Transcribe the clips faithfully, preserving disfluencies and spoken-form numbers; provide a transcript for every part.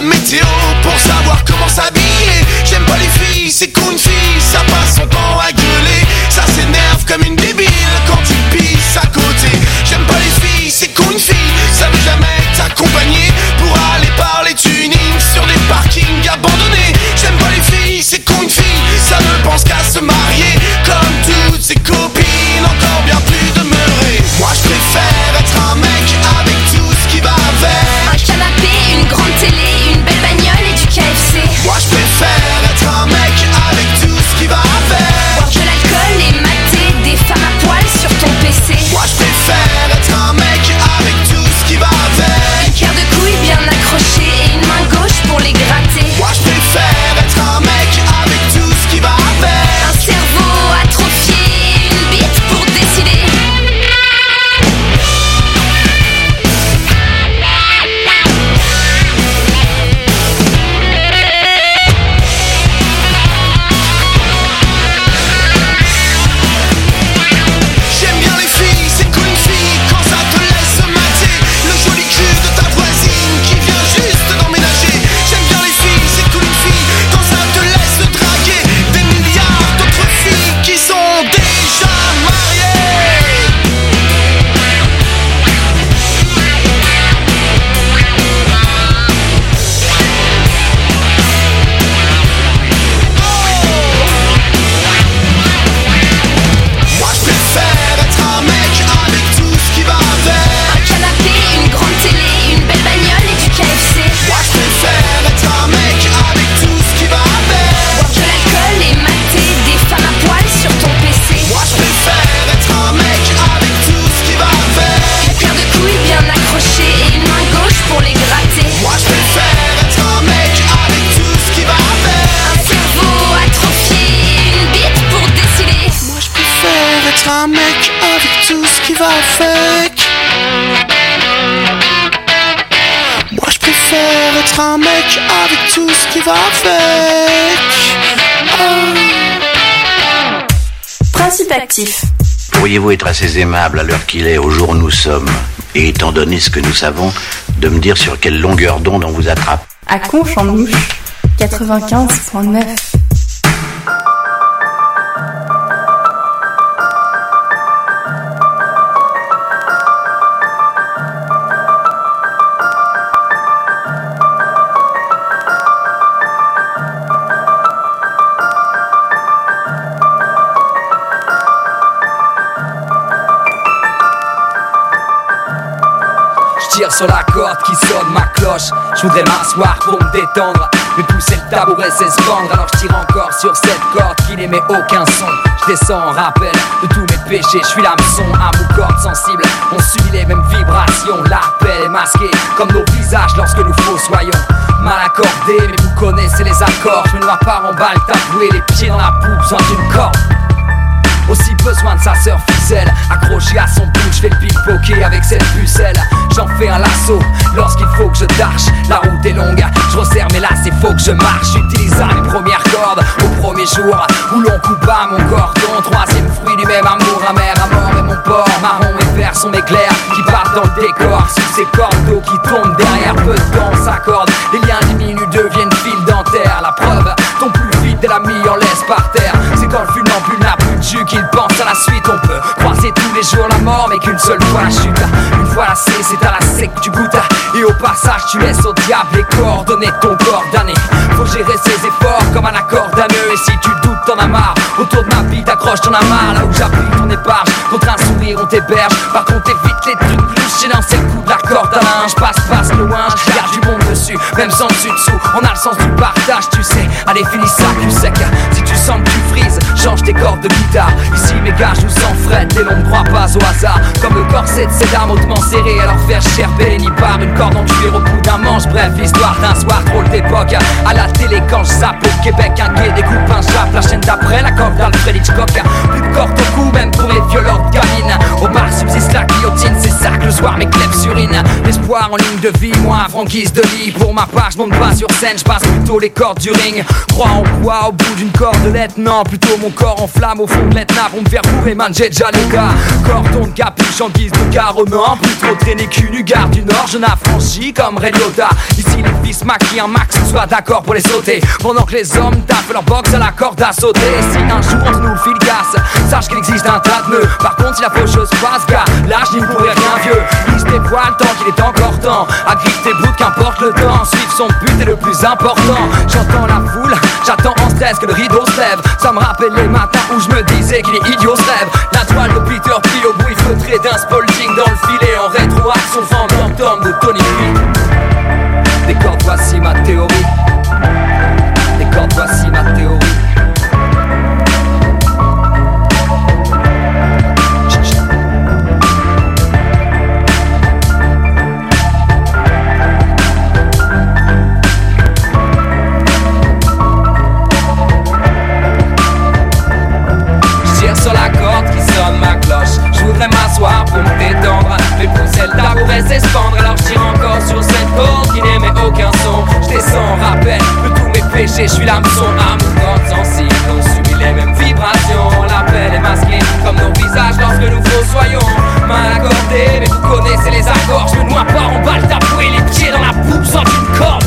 météo pour savoir comment s'habiller. J'aime pas les filles, c'est qu'une fille, ça passe son temps à gueuler. Ça s'énerve comme une débile quand tu pisses à côté. J'aime pas les filles, c'est qu'une fille, ça veut jamais t'accompagner pour aller parler tuning sur des parkings abandonnés. J'aime pas les filles, c'est qu'une fille, ça ne pense qu'à se marier comme toutes ses copines, encore bien plus demeurées. Moi je préfère être un mec avec tout ce qui va avec. Un canapé, une grande télé, une belle bagnole et du K F C. Moi je préfère être un mec avec tout ce qui va avec. Boire de l'alcool et mater des femmes à poil sur ton P C. Moi je préfère être un mec avec tout ce qui va avec. Une paire de couilles bien accrochée et une main gauche pour les gratter. Moi je préfère être un mec avec tout ce qui va avec. Un cerveau atrophié, une bite pour décider. J'aime bien les filles, c'est cool une fille quand ça te laisse mater le joli cul de ta voisine qui vient juste d'emménager. J'aime bien les filles, c'est cool une fille quand ça te laisse draguer des milliards d'autres filles qui sont déjà mariées. Moi je préfère être un mec avec tout ce qui va avec. Un canapé, une grande télé, une belle bagnole et du K F C. Moi je préfère être un mec avec tout ce qui va avec. Boire de l'alcool et mater des femmes à poil sur ton P C. Moi je préfère être un mec avec tout ce qui va avec. Une paire de couilles bien accrochées et une main gauche pour les gratter. Moi je préfère être un mec avec tout ce qui va avec. Un cerveau atrophié, une bite pour décider. Moi je préfère être un mec avec tout ce qui va avec. Moi je préfère être un mec avec tout ce qui va avec. Oh. Principe actif. Pourriez-vous être assez aimable à l'heure qu'il est, au jour où nous sommes, et étant donné ce que nous savons, de me dire sur quelle longueur d'onde on vous attrape? À Conches en Ouche, quatre-vingt-quinze virgule neuf. Je tire sur la corde qui sonne ma cloche. Je voudrais m'asseoir pour me détendre, mais pousser le tabouret c'est se pendre. Alors je tire encore sur cette corde qui n'émet aucun son. Je descends en rappel de tous mes péchés. Je suis l'hameçon à mon cordes sensibles. On subit les mêmes vibrations. L'appel est masqué comme nos visages lorsque nous fossoyons. Mal accordé mais vous connaissez les accords. Je me noie pas en balle taboué, les pieds dans la poupe, besoin d'une corde. Aussi besoin de sa sœur ficelle, accroché à son bout, je fais le pickpocket avec cette pucelle. J'en fais un lasso lorsqu'il faut que je tâche. La route est longue, je resserre mais là c'est faux que je marche. J'utilise mes premières cordes au premier jour où l'on coupe à mon cordon. Troisième fruit du même amour, amer, amour et mon porc. Marron et vert sont mes clairs qui partent dans le décor. Sous ces cordes d'eau qui tombent derrière, peu de temps s'accorde. Les liens diminuent, deviennent fil dentaire. La preuve, ton plus vite et l'ami en laisse par terre. C'est quand le funambule n'a plus de jus qu'il pense à la suite. On peut croiser tous les jours la mort mais qu'une seule fois la chute. Une fois lassé c'est à la sec que tu goûtes. Et au passage tu laisses au diable les coordonnées de ton corps damné. Faut gérer ses efforts comme un accord d'anneux. Et si tu doutes t'en as marre, autour de ma vie t'accroches ton amarre. Là où j'appuie ton épargne, contre un sourire on t'héberge. Par contre évite les trucs louches. J'ai lancé le coup de la corde à linge. Passe, passe loin, je garde du monde dessus. Même sans dessus dessous, on a le sens du partage tu sais. Allez finis ça cul sec. Si tu sens que tu frises, change tes cordes de guitare. Ici mes gars je nous sens fret et l'on ne croit pas au hasard. Comme le corset de ces dames hautement serré. Alors faire cher ni par une corde en cuir au bout d'un manche. Bref l'histoire d'un soir drôle d'époque. À la télé quand je zappe au Québec, un gay découpe un jappe. La chaîne d'après la coque d'Alfred Hitchcock. Plus de corde au cou même pour les violentes gamines. Au bar six la guillotine, c'est ça que le soir mes clefs surinent. L'espoir en ligne de vie, moi franquise de lit. Pour ma part, je monte pas sur scène, je passe plutôt les cordes du ring. Crois en quoi au bout d'une cordelette? Non, plutôt mon corps en flamme au fond de l'Etna pour me faire bourrer, man, j'ai déjà les gars. Cordon de capuche en guise de garement, plus trop traîner cul nu, gare du Nord, je n'affranchis comme Ray Liotta. Ici les fils maquillent un max, sois d'accord pour les sauter. Pendant que les hommes tapent leur box à la corde à sauter. Si un jour entre nous le fil casse, sache qu'il existe un tas de nœuds. Par contre si la fausse chose passe, gars, lâche n'y pourrait rien vieux. Lise tes voiles tant qu'il est encore temps. Agrippe tes bouts, qu'importe le temps. Suivre son but est le plus important. J'entends la foule, j'attends en stress que le rideau se lève. Ça me rappelle les matins où je me disais qu'il est idiot ce rêve. La toile de Peter plie au bruit feutré d'un Spalding dans le filet. En rétroaction fantôme de Tony Lee. Des cordes, voici ma théorie. Des cordes, voici ma théorie. Je voudrais m'asseoir pour me détendre, mais pour celle tabouret s'espandre. Alors je tire encore sur cette corde qui n'émet aucun son. Je descends, rappel de tous mes péchés. Je suis l'hameçon, amour, corde sensible. On subit les mêmes vibrations. L'appel est masqué comme nos visages lorsque nous fossoyons. Main accordée, mais vous connaissez les accords. Je me noie pas en balle tabouret, les pieds dans la poupe sans une corde.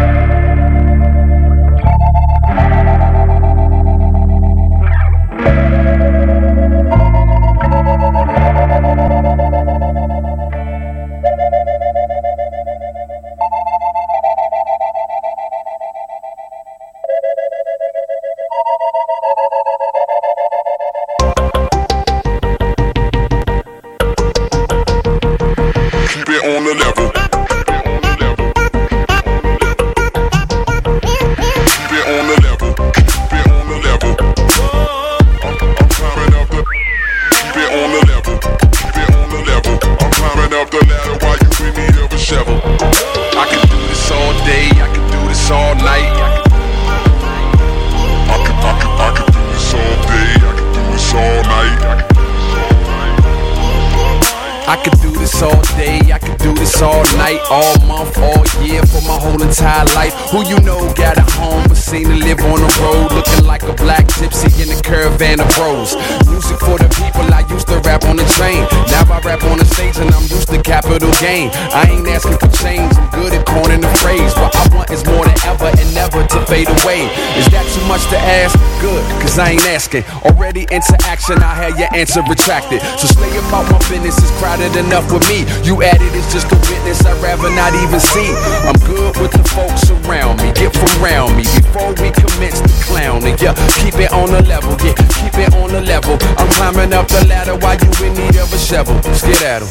Who you know got a home but seem to live on the road, looking like a black gypsy in a caravan of bros. Music for the people, I used to rap on the train. Now I rap on the stage and I'm used to capital gain. I ain't asking for change, I'm good at coining the phrase. What I want is more than ever and never to fade away. Is that too much to ask? Good, cause I ain't asking. Already into action, I had your answer retracted. So stay about my business, it's crowded enough with me. You added, it's just a witness I'd rather not even see. I'm good with the folks around me, get from around me before we commence the clowning. Yeah, keep it on the level, yeah, keep it on the level. I'm climbing up the ladder while you in need of a shovel. Let's get at 'em.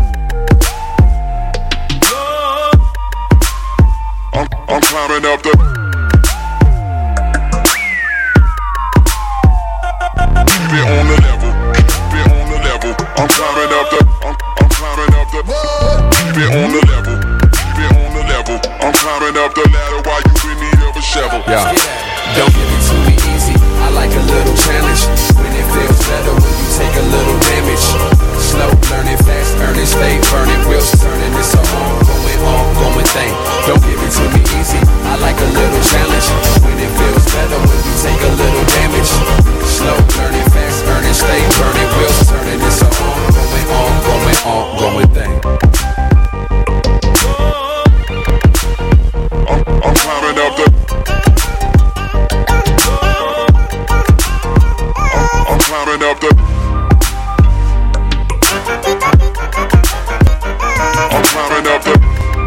I'm, I'm climbing up the. Keep it on the level, keep it on the level. I'm climbing up the. I'm, I'm climbing up the. Keep it on the level, keep it on the level. I'm climbing up the ladder while you in need of a shovel. Yeah. Don't give it to me easy. I like a little challenge. When it feels better, when you take a little damage. Slow learning, fast earning, stay burning, wheels turning. It's a ongoing, ongoing thing. Don't give it to me easy. I like a little challenge. When it feels better, when you take a little damage. Slow learning, fast earning, stay burning, wheels turning. It's a ongoing, ongoing, ongoing thing. I'm, I'm climbing up the. I'm, I'm climbing up the. I'm climbing up the.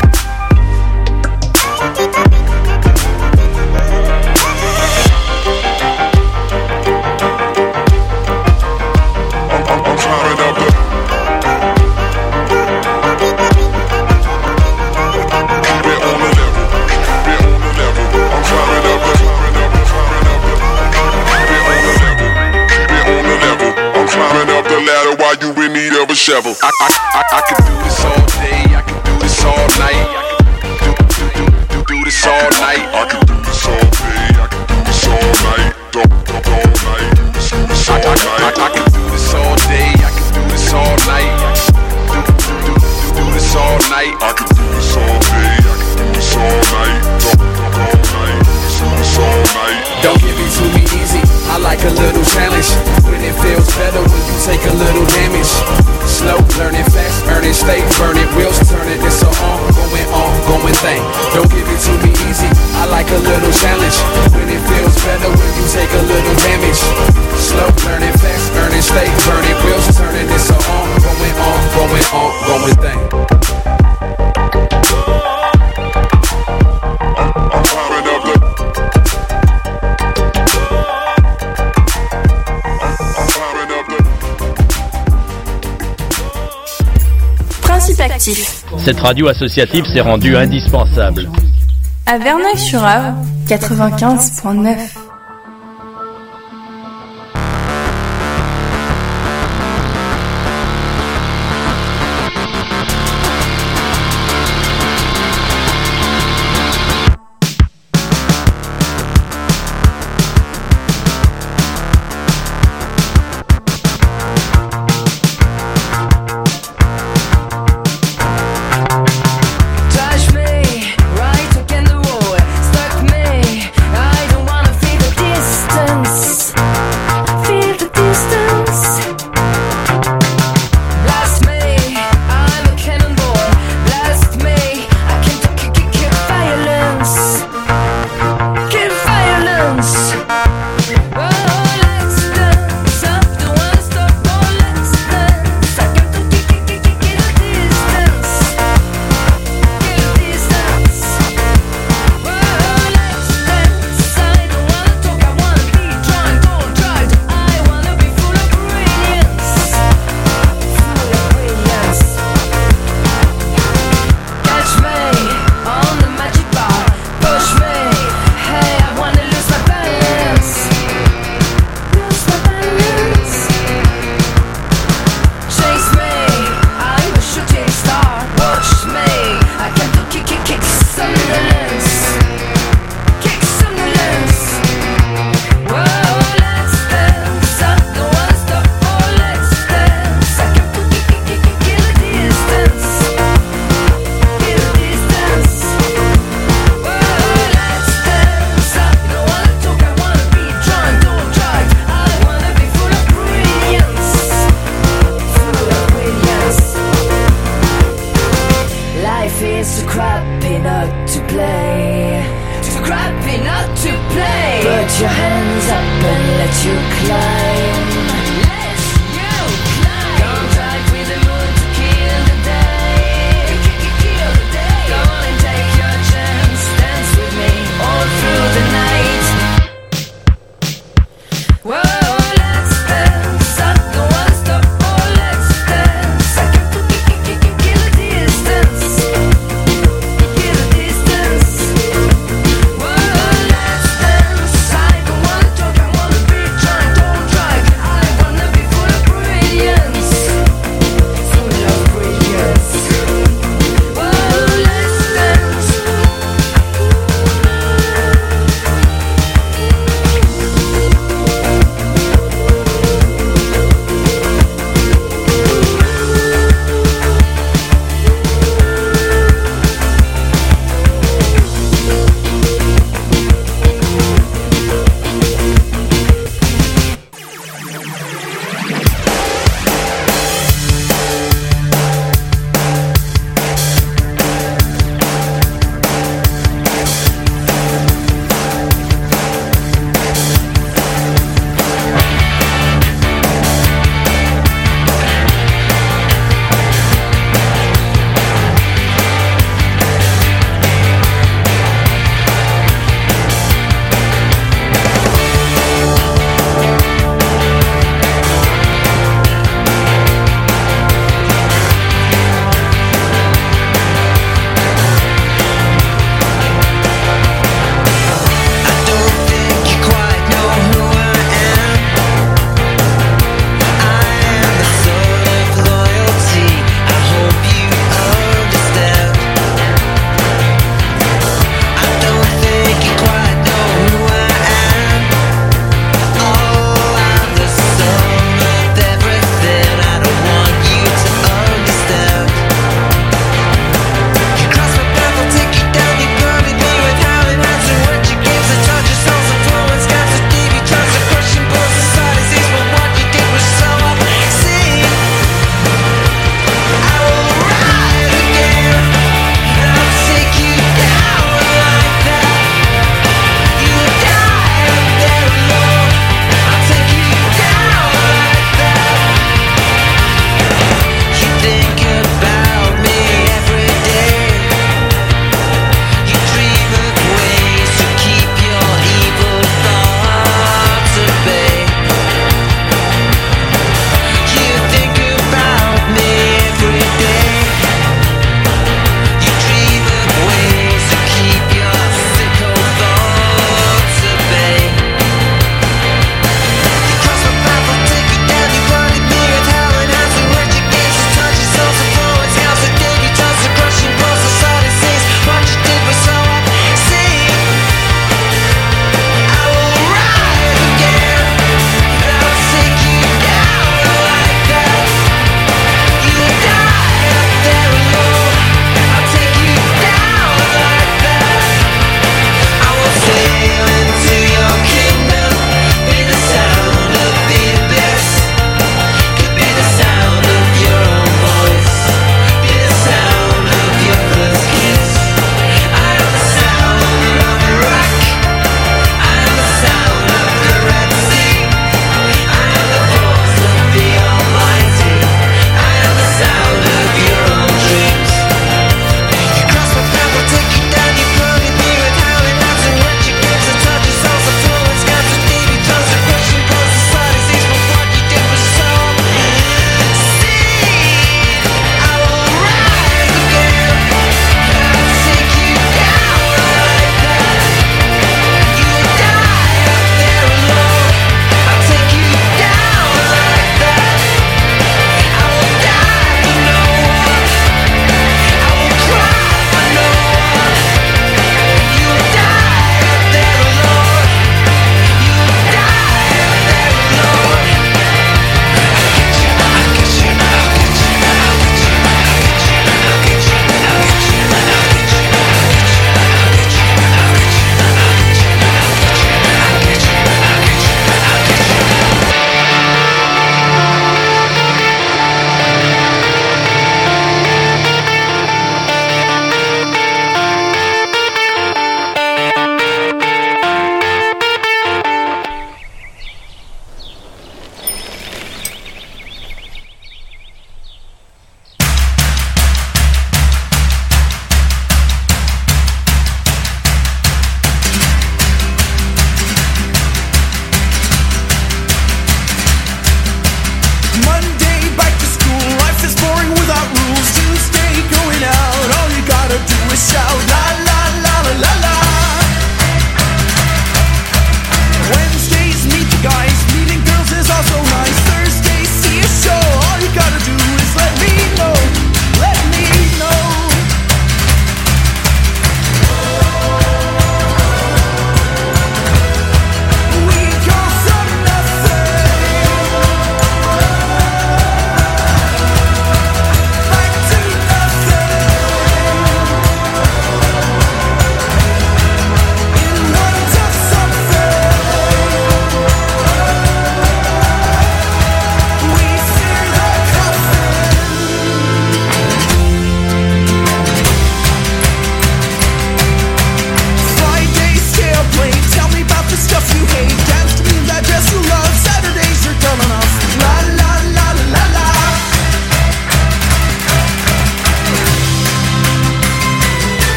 I'm, I'm, I'm climbing up the. Keep it on the level, keep it on the level. I'm climbing up the, climbing up the, climbing up the. Keep it on the level, keep it on the level. I'm climbing up the ladder while you in need of a shovel. I, I, I, I could do this all day, I could do this all night. Do, do, do, do, do this all night. I could do this all day, I could do this all night. Do, do, all night, do this, do this all I, I, night. I, I could do this all day, I could do this all night. associatif. Cette radio associative s'est rendue indispensable. À Verneuil-sur-Avre, quatre-vingt-quinze point neuf. Trying, don't try.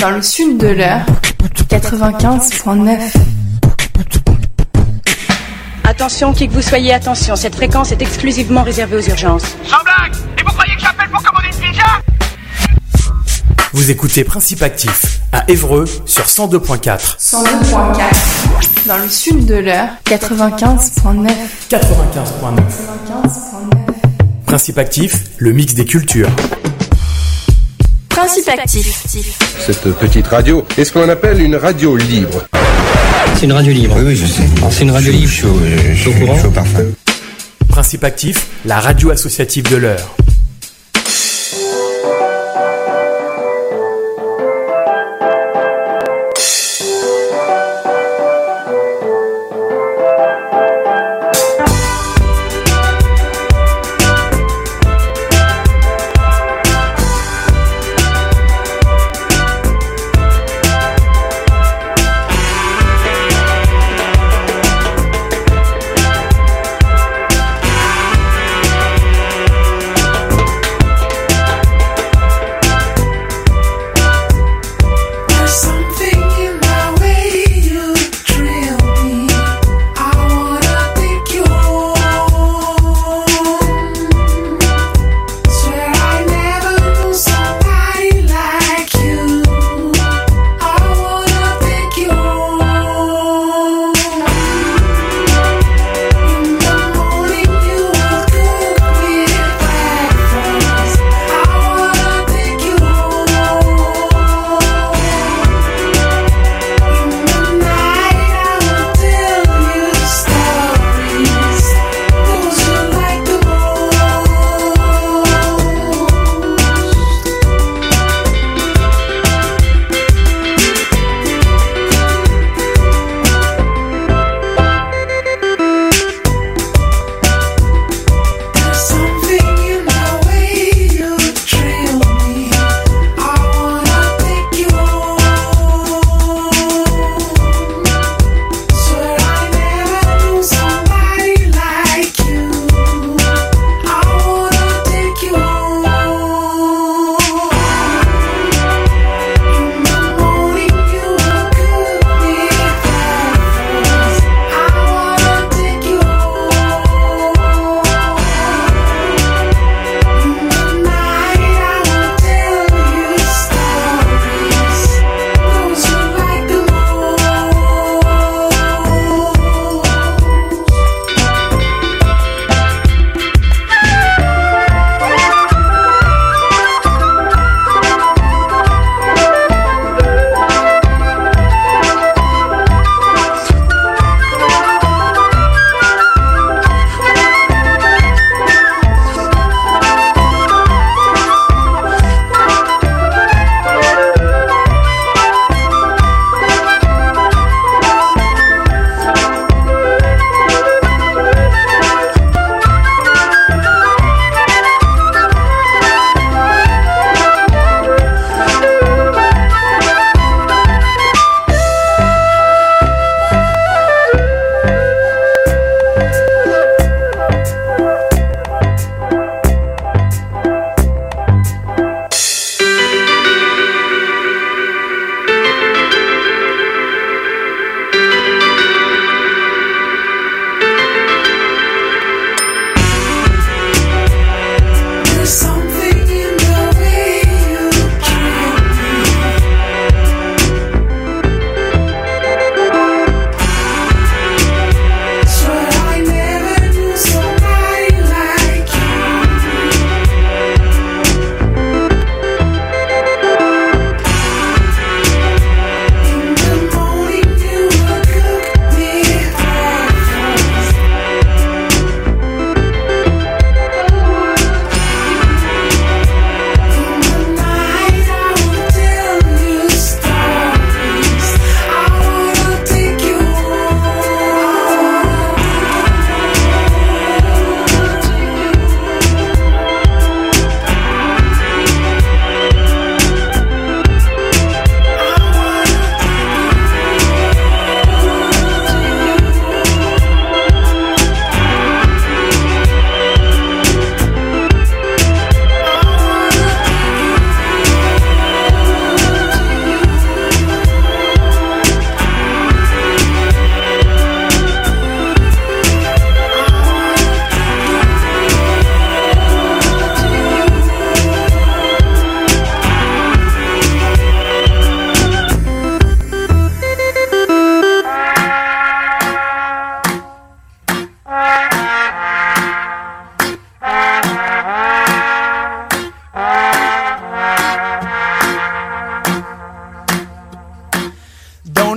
dans le sud de l'heure, quatre-vingt-quinze virgule neuf. Attention, qui que vous soyez, attention, cette fréquence est exclusivement réservée aux urgences. Sans blague! Et vous croyez que j'appelle pour commander une pizza? Vous écoutez Principe Actif à Évreux sur cent deux virgule quatre. cent deux virgule quatre. Dans le sud de l'heure, quatre-vingt-quinze virgule neuf. quatre-vingt-quinze virgule neuf. quatre-vingt-quinze virgule neuf. Principe Actif, le mix des cultures. Principe Actif. Cette petite radio est ce qu'on appelle une radio libre. C'est une radio libre. Oui, oui, je sais. C'est une radio libre. Chaud, chaud, chaud, chaud, chaud parfum. Principe Actif, la radio associative de l'heure.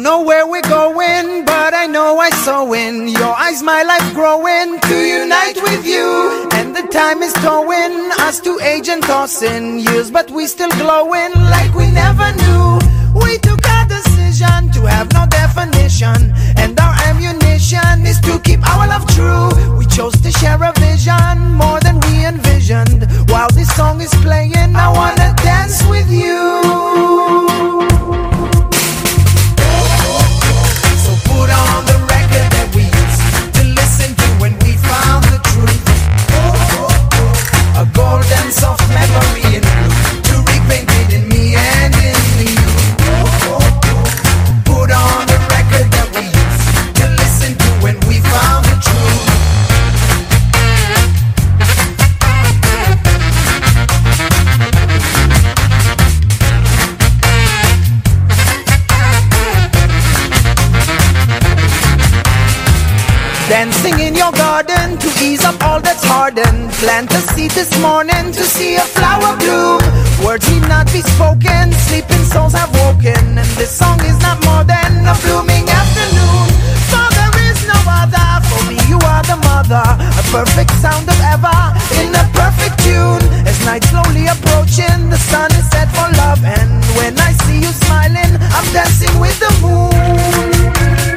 Don't know where we're going, but I know I saw in your eyes my life growing to unite with you. And the time is towing us to age and tossing years, but we still glowing like we never knew. We took a decision to have no definition, and our ammunition is to keep our love true. We chose to share a vision more than we envisioned. While this song is playing, I wanna dance with you. So put on the record that we used to listen to when we found the truth. A golden soft memory in blue to repaint it in me and in you. Put on the record that we used to listen to when we found the truth. Dancing in your garden to ease up all that's hardened. Plant a seed this morning to see a flower bloom. Words need not be spoken, sleeping souls have woken. And this song is not more than a blooming afternoon. For there is no other, for me you are the mother. A perfect sound of ever, in a perfect tune. As night slowly approaching, the sun is set for love. And when I see you smiling, I'm dancing with the moon.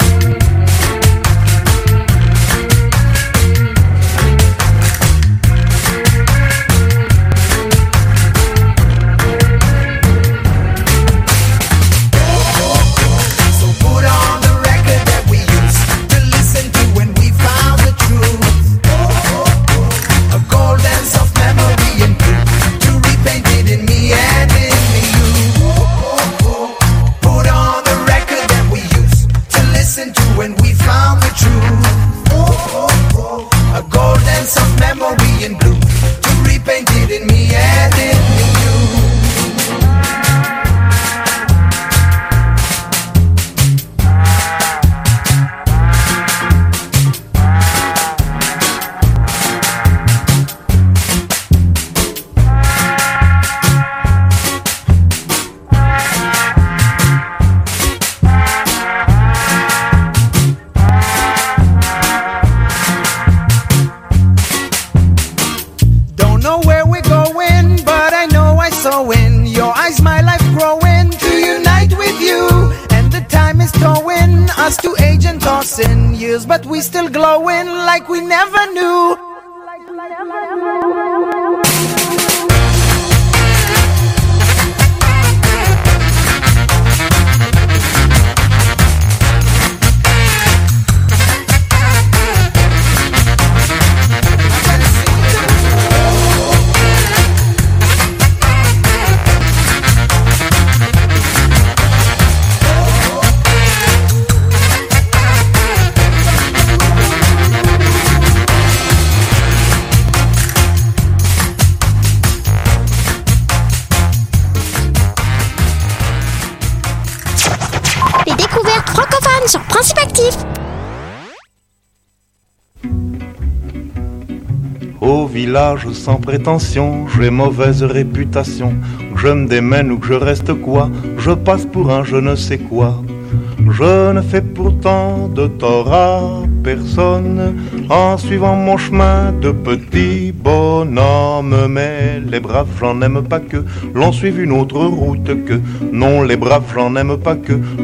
Years, but we still glowing like we never knew. Sur Principe Actif. Au village sans prétention, j'ai mauvaise réputation. Que je me démène ou que je reste quoi, je passe pour un je ne sais quoi. Je ne fais pourtant de tort à personne en suivant mon chemin de petit bonhomme. Mais les braves, j'en aime pas que l'on suive une autre route que. Non, les braves, j'en aime pas que